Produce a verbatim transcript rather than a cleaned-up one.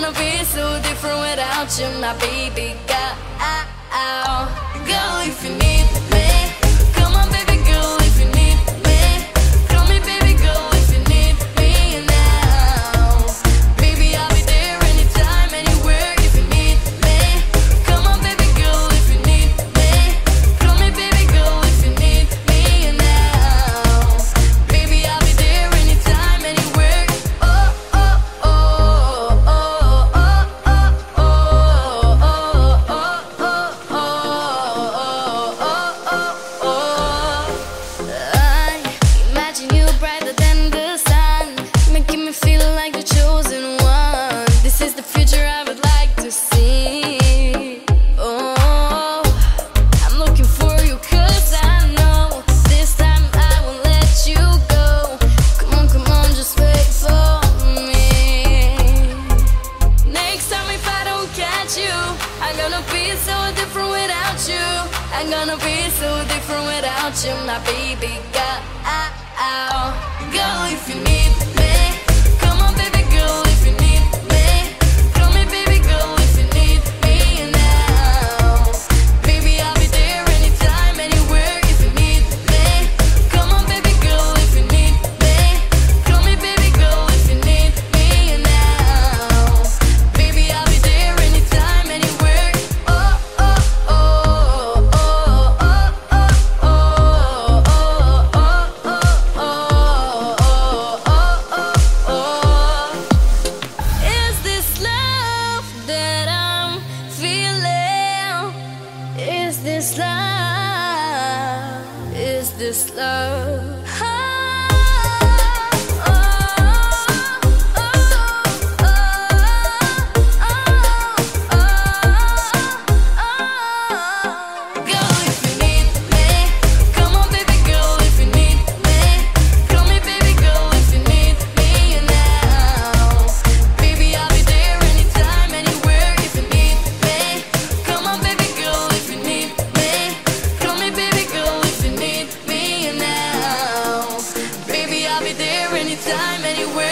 gonna be so different without you, my baby girl. Girl, if you need me, come on, baby girl, if you need me, call me, baby girl, if you need me now. Baby, I'll be there anytime, anywhere, if you need me. Come on, baby girl, if you need me, call me, baby girl, if you need me now. Baby, I'll be there anytime, anywhere. Oh, oh, oh, oh, oh, oh, oh, oh, oh, oh, oh, oh. I imagine you brighter than the sun, making me feel like the chosen one. This is the future I would like to see. Oh, I'm looking for you 'cause I know this time I won't let you go. Come on, come on, just wait for me. Next time if I don't catch you, I'm gonna be so different without you. I'm gonna be so different without you, my baby girl. Girl, if you need me, come on, baby girl, if you need me, call me, baby girl, if you need me now. Baby, I'll be there anytime, anywhere, if you need me. Come on, baby girl, if you need me, call me, baby girl, if you need me now. Baby, I'll be there anytime, anywhere. Oh, oh, oh, oh, oh, oh, oh, oh, oh, oh, oh, oh. Is this love that I'm feeling? Is this love? Is this love? Girl, if you need me, come on, baby girl, if you need me, call me, baby girl, if you need me now. Baby, I'll be there anytime, anywhere, if you need me. Come on, baby girl, if you need me, call me, baby girl, if you need me now. Baby, I'll be there anytime, anywhere.